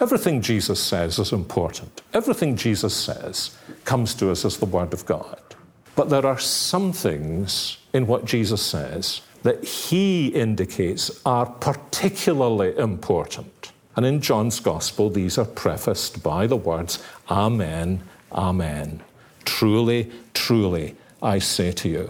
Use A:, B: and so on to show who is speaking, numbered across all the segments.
A: Everything Jesus says is important. Everything Jesus says comes to us as the Word of God. But there are some things in what Jesus says that he indicates are particularly important. And in John's Gospel, these are prefaced by the words, Amen, Amen. Truly, truly, I say to you.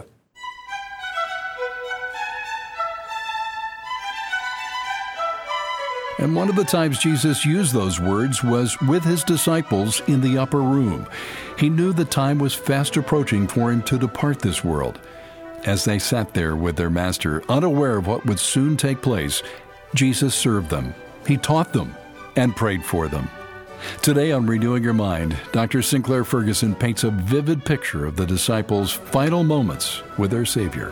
B: And one of the times Jesus used those words was with his disciples in the upper room. He knew the time was fast approaching for him to depart this world. As they sat there with their master, unaware of what would soon take place, Jesus served them. He taught them and prayed for them. Today on Renewing Your Mind, Dr. Sinclair Ferguson paints a vivid picture of the disciples' final moments with their Savior.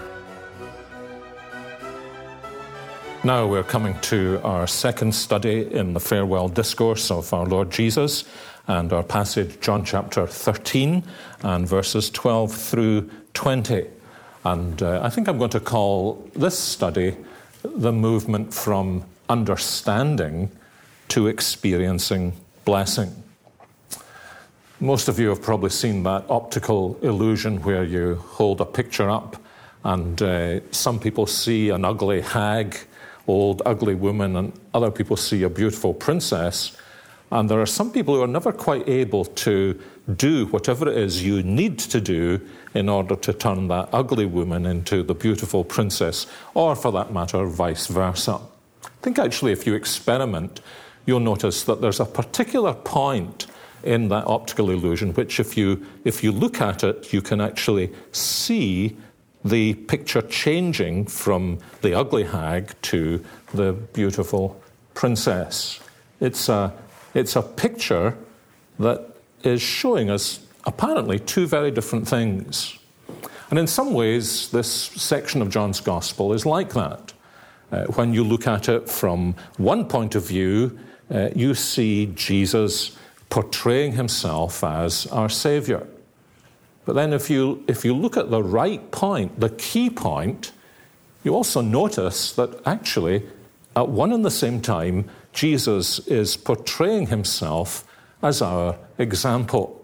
A: Now we're coming to our second study in the farewell discourse of our Lord Jesus, and our passage, John chapter 13 and verses 12 through 20. And I think I'm going to call this study the movement from understanding to experiencing blessing. Most of you have probably seen that optical illusion where you hold a picture up and some people see an ugly hag, old ugly woman, and other people see a beautiful princess. And there are some people who are never quite able to do whatever it is you need to do in order to turn that ugly woman into the beautiful princess, or for that matter, vice versa. I think actually if you experiment, you'll notice that there's a particular point in that optical illusion which if you look at it, you can actually see the picture changing from the ugly hag to the beautiful princess. It's a picture that is showing us apparently two very different things. And in some ways, this section of John's Gospel is like that. When you look at it from one point of view, you see Jesus portraying himself as our Savior. But then if you look at the right point, the key point, you also notice that actually at one and the same time, Jesus is portraying himself as our example.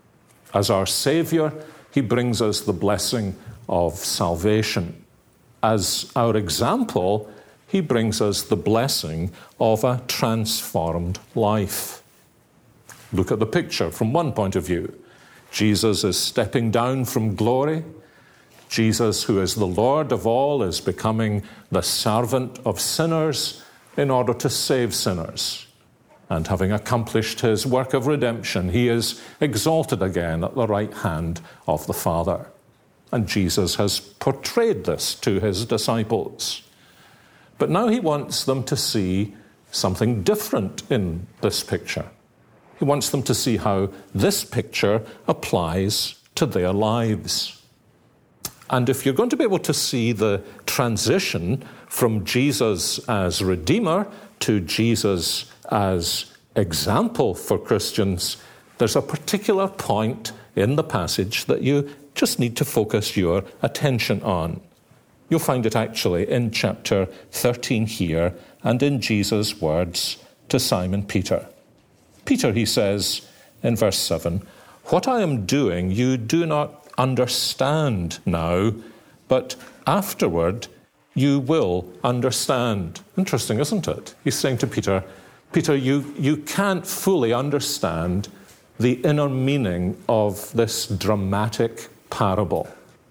A: As our Savior, he brings us the blessing of salvation. As our example, he brings us the blessing of a transformed life. Look at the picture from one point of view. Jesus is stepping down from glory. Jesus, who is the Lord of all, is becoming the servant of sinners in order to save sinners. And having accomplished his work of redemption, he is exalted again at the right hand of the Father. And Jesus has portrayed this to his disciples. But now he wants them to see something different in this picture. He wants them to see how this picture applies to their lives. And if you're going to be able to see the transition from Jesus as Redeemer to Jesus as example for Christians, there's a particular point in the passage that you just need to focus your attention on. You'll find it actually in chapter 13 here and in Jesus' words to Simon Peter. Peter, he says in verse 7, "What I am doing you do not understand now, but afterward you will understand." Interesting, isn't it? He's saying to Peter, Peter, you can't fully understand the inner meaning of this dramatic parable.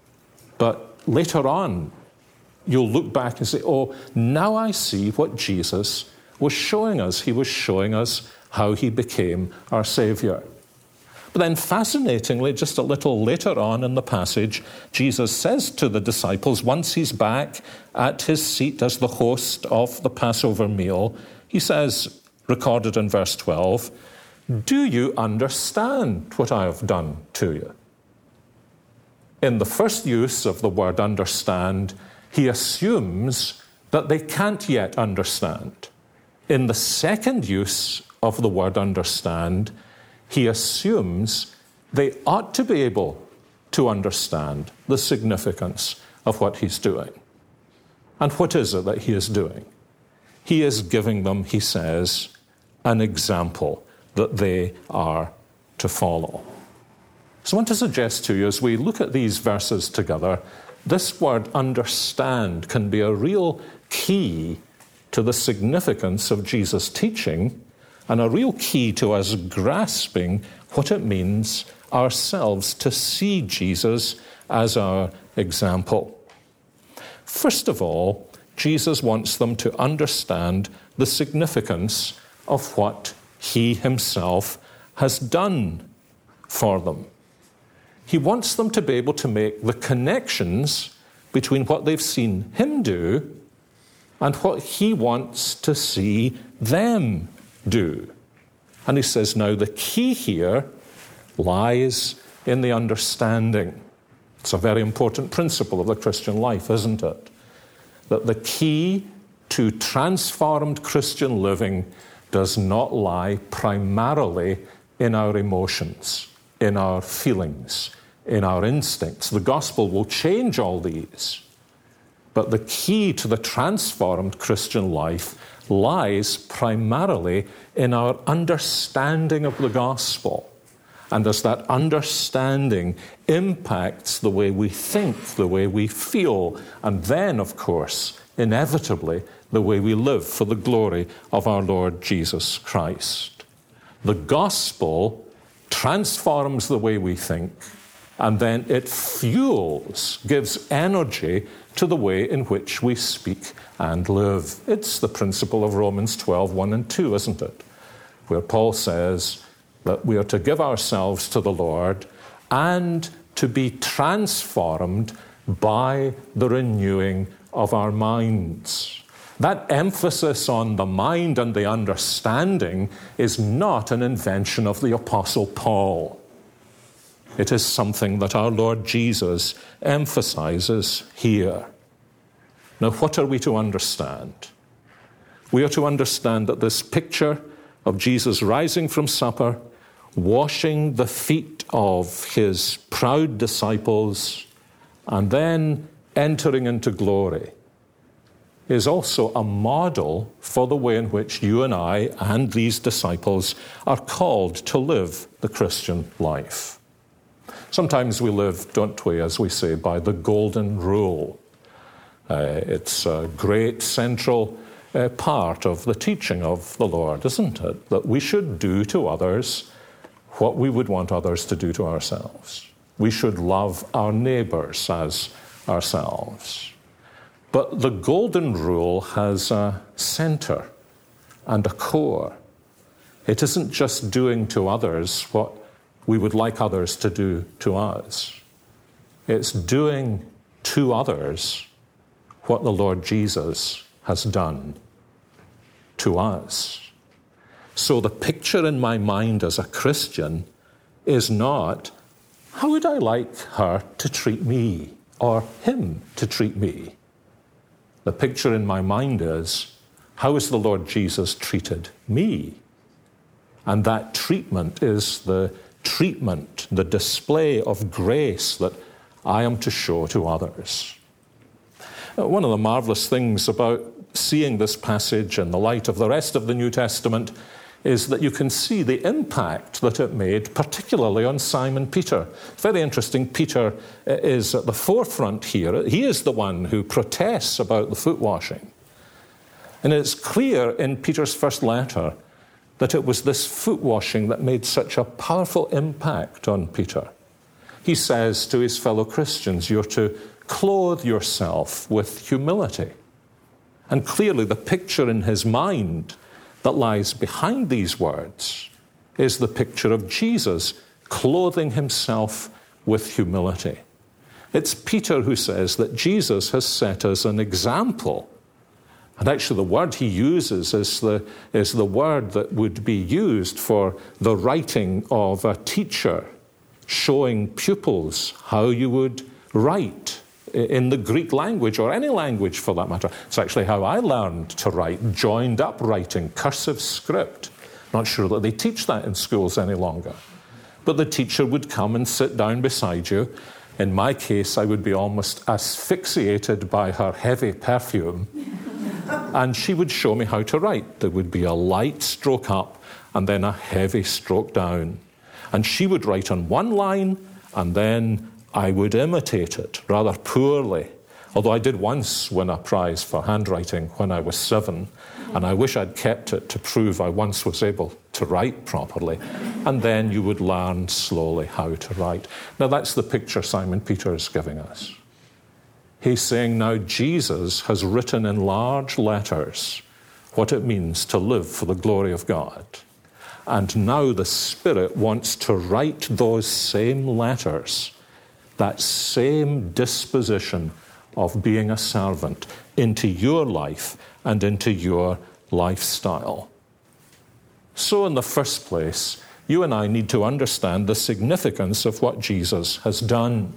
A: But later on, you'll look back and say, oh, now I see what Jesus was showing us. He was showing us how he became our Savior. But then fascinatingly, just a little later on in the passage, Jesus says to the disciples, once he's back at his seat as the host of the Passover meal, he says, recorded in verse 12, "Do you understand what I have done to you?" In the first use of the word understand, he assumes that they can't yet understand. In the second use of the word understand, he assumes they ought to be able to understand the significance of what he's doing. And what is it that he is doing? He is giving them, he says, an example that they are to follow. So I want to suggest to you, as we look at these verses together, this word understand can be a real key to the significance of Jesus' teaching and a real key to us grasping what it means ourselves to see Jesus as our example. First of all, Jesus wants them to understand the significance of what he himself has done for them. He wants them to be able to make the connections between what they've seen him do and what he wants to see them do. And he says, now the key here lies in the understanding. It's a very important principle of the Christian life, isn't it? That the key to transformed Christian living does not lie primarily in our emotions, in our feelings, in our instincts. The gospel will change all these. But the key to the transformed Christian life lies primarily in our understanding of the gospel. And as that understanding impacts the way we think, the way we feel, and then, of course, inevitably, the way we live for the glory of our Lord Jesus Christ. The gospel transforms the way we think, and then it fuels, gives energy to the way in which we speak and live. It's the principle of Romans 12, 1 and 2, isn't it? Where Paul says that we are to give ourselves to the Lord and to be transformed by the renewing of our minds. That emphasis on the mind and the understanding is not an invention of the Apostle Paul. It is something that our Lord Jesus emphasizes here. Now, what are we to understand? We are to understand that this picture of Jesus rising from supper, washing the feet of his proud disciples, and then entering into glory, is also a model for the way in which you and I and these disciples are called to live the Christian life. Sometimes we live, don't we, as we say, by the golden rule. It's a great central part of the teaching of the Lord, isn't it? That we should do to others what we would want others to do to ourselves. We should love our neighbors as ourselves. But the golden rule has a center and a core. It isn't just doing to others what we would like others to do to us. It's doing to others what the Lord Jesus has done to us. So the picture in my mind as a Christian is not, how would I like her to treat me or him to treat me? The picture in my mind is, how has the Lord Jesus treated me? And that treatment is the treatment, the display of grace that I am to show to others. One of the marvelous things about seeing this passage in the light of the rest of the New Testament is that you can see the impact that it made, particularly on Simon Peter. It's very interesting. Peter is at the forefront here. He is the one who protests about the foot washing. And it's clear in Peter's first letter that it was this foot washing that made such a powerful impact on Peter. He says to his fellow Christians, you're to clothe yourself with humility. And clearly the picture in his mind that lies behind these words is the picture of Jesus clothing himself with humility. It's Peter who says that Jesus has set us an example. And actually the word he uses is the word that would be used for the writing of a teacher, showing pupils how you would write in the Greek language, or any language for that matter. It's actually how I learned to write, joined up writing, cursive script. Not sure that they teach that in schools any longer. But the teacher would come and sit down beside you. In my case, I would be almost asphyxiated by her heavy perfume And she would show me how to write. There would be a light stroke up and then a heavy stroke down. And she would write on one line, and then I would imitate it rather poorly. Although I did once win a prize for handwriting when I was 7, and I wish I'd kept it to prove I once was able to write properly. And then you would learn slowly how to write. Now that's the picture Simon Peter is giving us. He's saying now Jesus has written in large letters what it means to live for the glory of God. And now the Spirit wants to write those same letters, that same disposition of being a servant into your life and into your lifestyle. So in the first place, you and I need to understand the significance of what Jesus has done.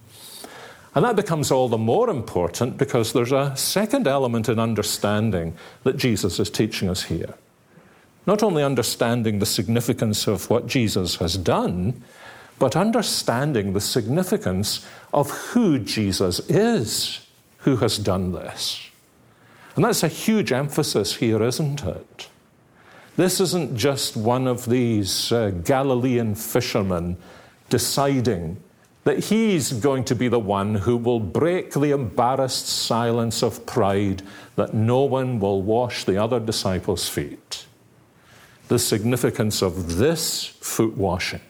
A: And that becomes all the more important because there's a second element in understanding that Jesus is teaching us here. Not only understanding the significance of what Jesus has done, but understanding the significance of who Jesus is who has done this. And that's a huge emphasis here, isn't it? This isn't just one of these Galilean fishermen deciding that he's going to be the one who will break the embarrassed silence of pride that no one will wash the other disciples' feet. The significance of this foot washing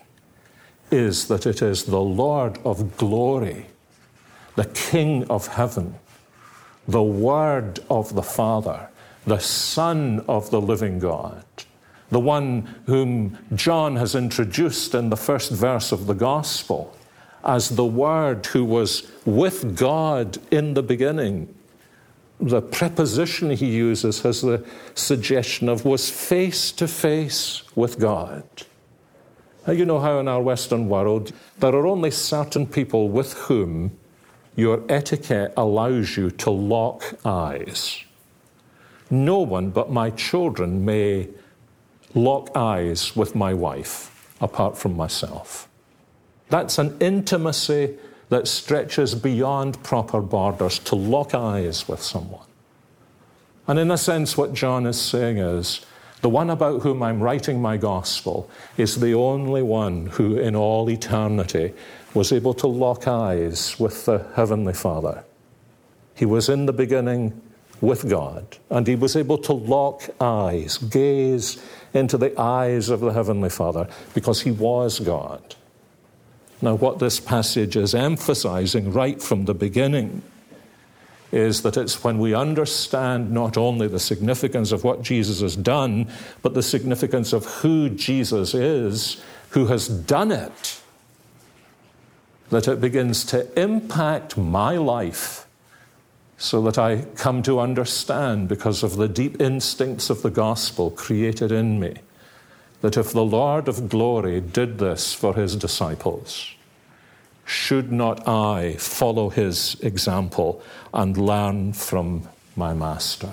A: is that it is the Lord of glory, the King of heaven, the Word of the Father, the Son of the living God, the one whom John has introduced in the first verse of the Gospel as the Word who was with God in the beginning. The preposition he uses has the suggestion of was face to face with God. Now, you know how in our Western world there are only certain people with whom your etiquette allows you to lock eyes. No one but my children may lock eyes with my wife, apart from myself. That's an intimacy that stretches beyond proper borders, to lock eyes with someone. And in a sense, what John is saying is, the one about whom I'm writing my gospel is the only one who in all eternity was able to lock eyes with the Heavenly Father. He was in the beginning with God, and he was able to lock eyes, gaze into the eyes of the Heavenly Father, because he was God. Now, what this passage is emphasizing right from the beginning is that it's when we understand not only the significance of what Jesus has done, but the significance of who Jesus is, who has done it, that it begins to impact my life so that I come to understand, because of the deep instincts of the gospel created in me, that if the Lord of glory did this for his disciples, should not I follow his example and learn from my master?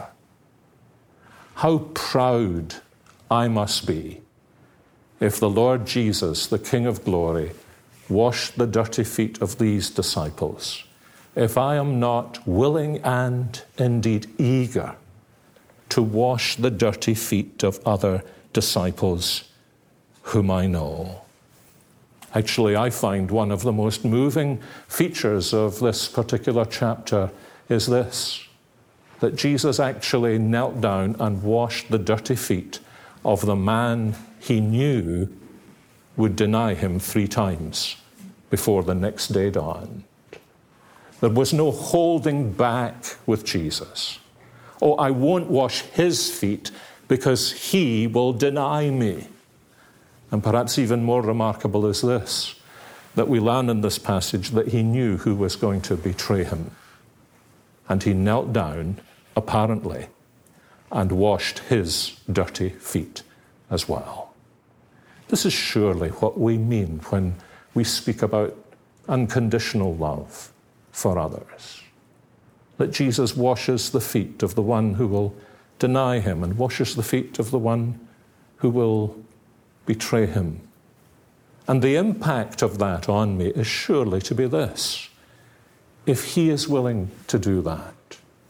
A: How proud I must be if the Lord Jesus, the King of glory, washed the dirty feet of these disciples, if I am not willing and indeed eager to wash the dirty feet of other disciples whom I know. Actually, I find one of the most moving features of this particular chapter is this, that Jesus actually knelt down and washed the dirty feet of the man he knew would deny him 3 times before the next day dawned. There was no holding back with Jesus. Oh, I won't wash his feet because he will deny me. And perhaps even more remarkable is this, that we learn in this passage that he knew who was going to betray him. And he knelt down, apparently, and washed his dirty feet as well. This is surely what we mean when we speak about unconditional love for others. That Jesus washes the feet of the one who will deny him and washes the feet of the one who will betray him. And the impact of that on me is surely to be this. If he is willing to do that,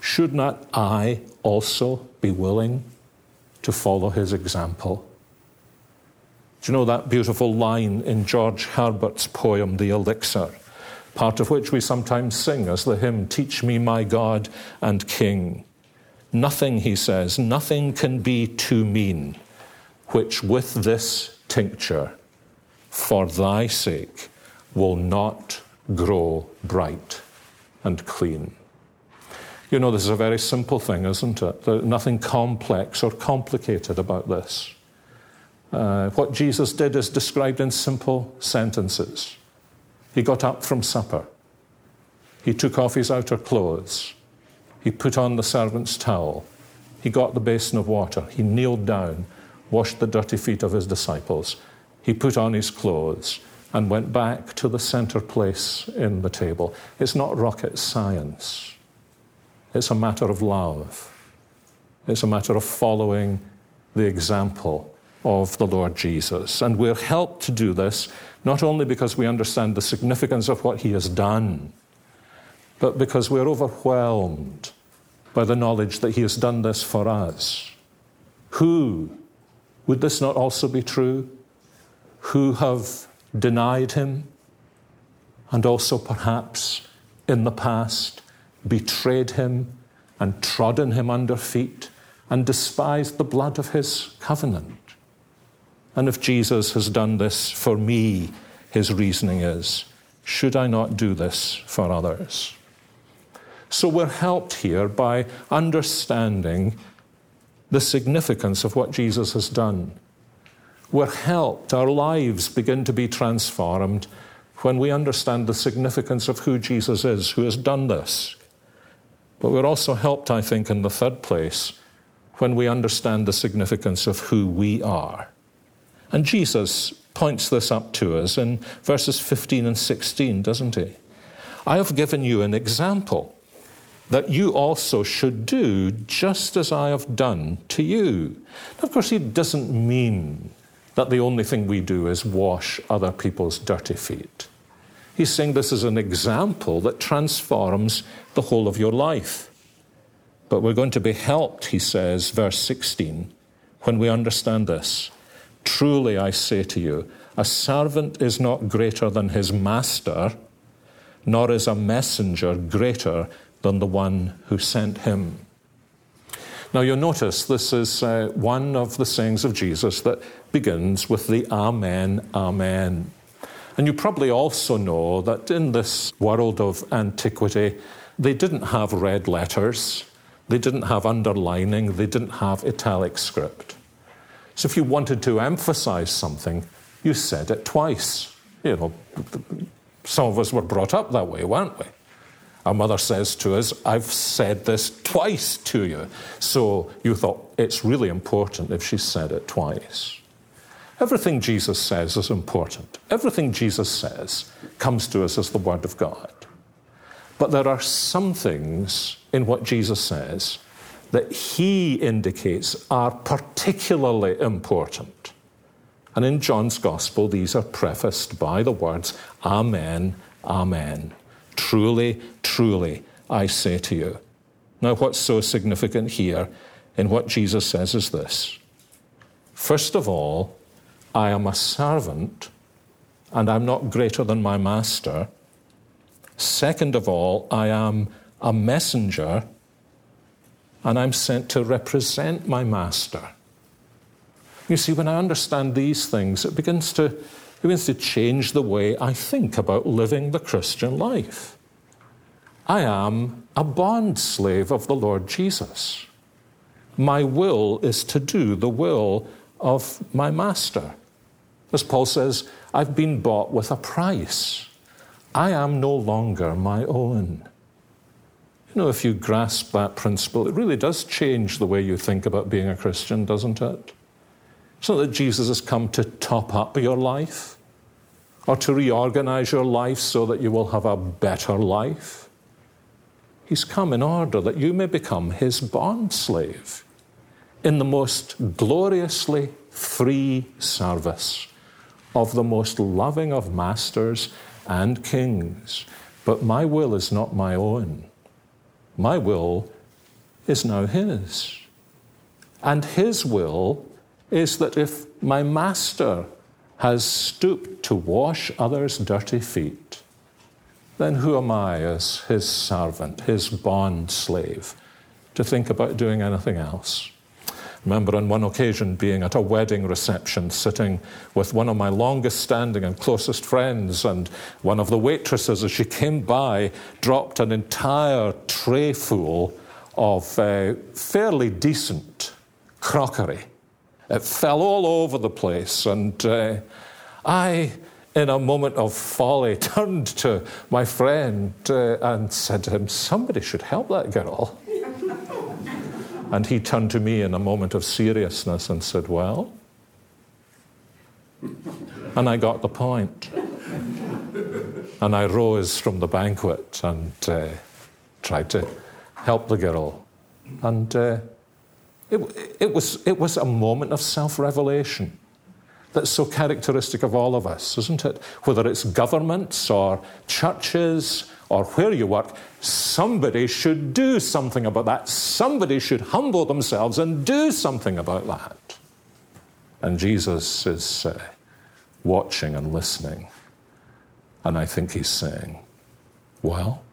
A: should not I also be willing to follow his example? Do you know that beautiful line in George Herbert's poem, The Elixir, part of which we sometimes sing as the hymn, "Teach me, my God and King"? Nothing, he says, nothing can be too mean, which with this tincture, for thy sake, will not grow bright and clean. You know, this is a very simple thing, isn't it? There's nothing complex or complicated about this. What Jesus did is described in simple sentences. He got up from supper. He took off his outer clothes. He put on the servant's towel. He got the basin of water. He kneeled down, washed the dirty feet of his disciples. He put on his clothes and went back to the center place in the table. It's not rocket science. It's a matter of love. It's a matter of following the example of the Lord Jesus. And we're helped to do this not only because we understand the significance of what he has done, but because we're overwhelmed by the knowledge that he has done this for us. Who, would this not also be true, who have denied him and also perhaps in the past betrayed him and trodden him under feet and despised the blood of his covenant? And if Jesus has done this for me, his reasoning is, should I not do this for others? So we're helped here by understanding the significance of what Jesus has done. We're helped, our lives begin to be transformed when we understand the significance of who Jesus is, who has done this. But we're also helped, I think, in the third place, when we understand the significance of who we are. And Jesus points this up to us in verses 15 and 16, doesn't he? I have given you an example that you also should do just as I have done to you. Now, of course, he doesn't mean that the only thing we do is wash other people's dirty feet. He's saying this is an example that transforms the whole of your life. But we're going to be helped, he says, verse 16, when we understand this. Truly, I say to you, a servant is not greater than his master, nor is a messenger greater than the one who sent him. Now, you'll notice this is one of the sayings of Jesus that begins with the Amen, Amen. And you probably also know that in this world of antiquity, they didn't have red letters, they didn't have underlining, they didn't have italic script. So if you wanted to emphasize something, you said it twice. You know, some of us were brought up that way, weren't we? Our mother says to us, I've said this twice to you. So you thought it's really important if she said it twice. Everything Jesus says is important. Everything Jesus says comes to us as the Word of God. But there are some things in what Jesus says that he indicates are particularly important. And in John's Gospel, these are prefaced by the words, Amen, Amen. Truly, truly, I say to you. Now, what's so significant here in what Jesus says is this. First of all, I am a servant, and I'm not greater than my master. Second of all, I am a messenger, and I'm sent to represent my master. You see, when I understand these things, it begins to change the way I think about living the Christian life. I am a bond slave of the Lord Jesus. My will is to do the will of my master. As Paul says, I've been bought with a price. I am no longer my own. You know, if you grasp that principle, it really does change the way you think about being a Christian, doesn't it? It's not that Jesus has come to top up your life or to reorganize your life so that you will have a better life. He's come in order that you may become his bond slave in the most gloriously free service of the most loving of masters and kings. But my will is not my own. My will is now his. And his will is that if my master has stooped to wash others' dirty feet, then who am I as his servant, his bond slave, to think about doing anything else? I remember on one occasion being at a wedding reception, sitting with one of my longest standing and closest friends, and one of the waitresses, as she came by, dropped an entire tray full of fairly decent crockery. It fell all over the place, and I, in a moment of folly, turned to my friend and said to him, "Somebody should help that girl." And he turned to me in a moment of seriousness and said, "Well?" And I got the point. And I rose from the banquet and tried to help the girl. And it was a moment of self-revelation that's so characteristic of all of us, isn't it? Whether it's governments or churches or where you work, somebody should do something about that. Somebody should humble themselves and do something about that. And Jesus is watching and listening. And I think he's saying, well,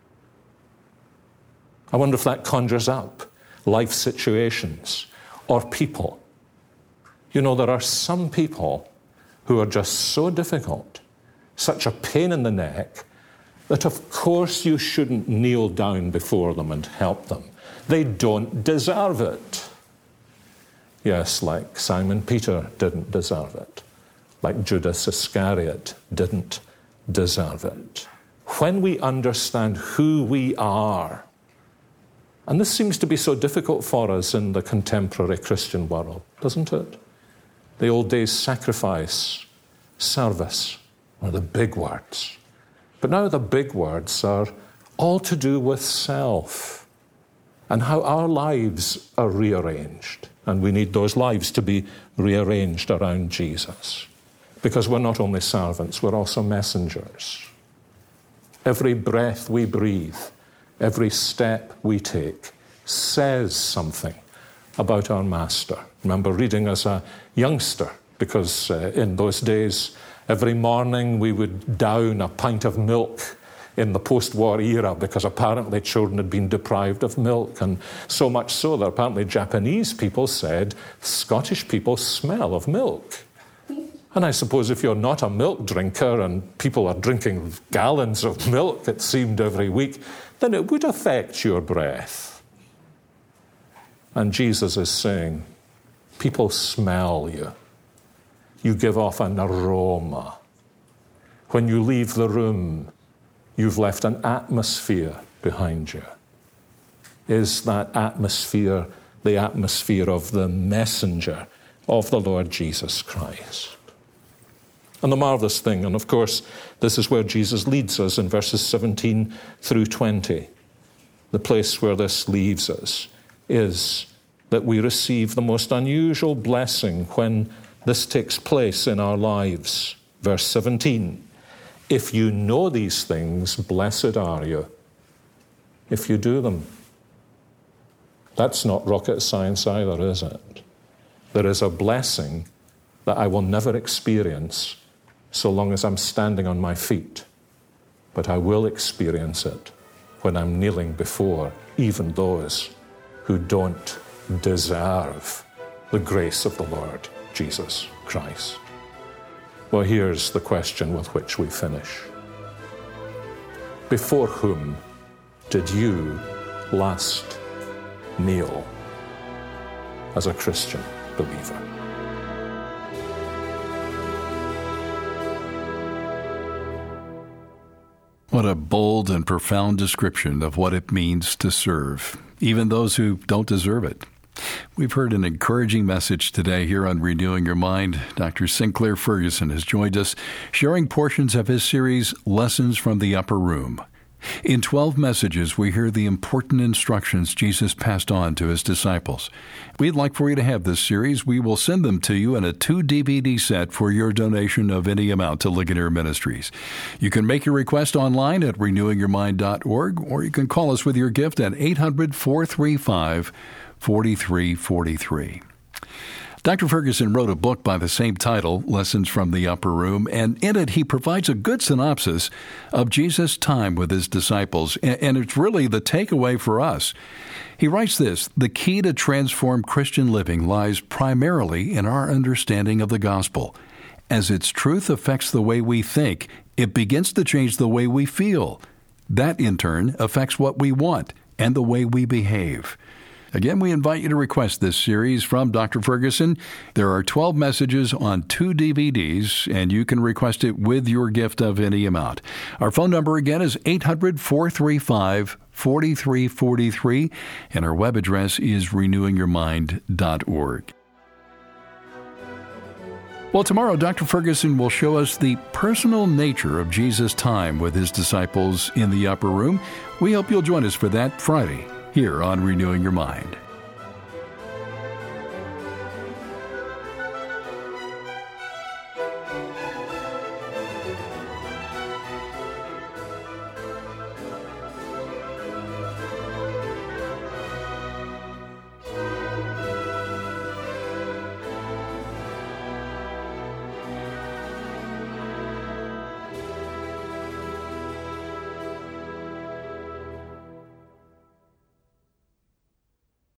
A: I wonder if that conjures up life situations or people. You know, there are some people who are just so difficult, such a pain in the neck, that of course you shouldn't kneel down before them and help them. They don't deserve it. Yes, like Simon Peter didn't deserve it. Like Judas Iscariot didn't deserve it. When we understand who we are, and this seems to be so difficult for us in the contemporary Christian world, doesn't it? The old days sacrifice, service are the big words. But now the big words are all to do with self and how our lives are rearranged. And we need those lives to be rearranged around Jesus. Because we're not only servants, we're also messengers. Every breath we breathe, every step we take says something about our master. I remember reading as a youngster, because in those days, every morning we would down a pint of milk in the post-war era because apparently children had been deprived of milk, and so much so that apparently Japanese people said Scottish people smell of milk. And I suppose if you're not a milk drinker and people are drinking gallons of milk, it seemed, every week, then it would affect your breath. And Jesus is saying, people smell you. You give off an aroma. When you leave the room, you've left an atmosphere behind you. Is that atmosphere the atmosphere of the messenger of the Lord Jesus Christ? And the marvelous thing, and of course, this is where Jesus leads us in verses 17 through 20. The place where this leaves us is that we receive the most unusual blessing when this takes place in our lives. Verse 17, if you know these things, blessed are you if you do them. That's not rocket science either, is it? There is a blessing that I will never experience so long as I'm standing on my feet, but I will experience it when I'm kneeling before even those who don't deserve the grace of the Lord Jesus Christ. Well, here's the question with which we finish. Before whom did you last kneel as a Christian believer?
B: What a bold and profound description of what it means to serve, even those who don't deserve it. We've heard an encouraging message today here on Renewing Your Mind. Dr. Sinclair Ferguson has joined us, sharing portions of his series, Lessons from the Upper Room. In 12 messages, we hear the important instructions Jesus passed on to his disciples. We'd like for you to have this series. We will send them to you in a 2-DVD set for your donation of any amount to Ligonier Ministries. You can make your request online at renewingyourmind.org, or you can call us with your gift at 800-435-4343. Dr. Ferguson wrote a book by the same title, Lessons from the Upper Room, and in it he provides a good synopsis of Jesus' time with his disciples, and it's really the takeaway for us. He writes this: the key to transformed Christian living lies primarily in our understanding of the gospel. As its truth affects the way we think, it begins to change the way we feel. That, in turn, affects what we want and the way we behave. Again, we invite you to request this series from Dr. Ferguson. There are 12 messages on 2 DVDs, and you can request it with your gift of any amount. Our phone number again is 800-435-4343, and our web address is renewingyourmind.org. Well, tomorrow, Dr. Ferguson will show us the personal nature of Jesus' time with his disciples in the upper room. We hope you'll join us for that Friday here on Renewing Your Mind.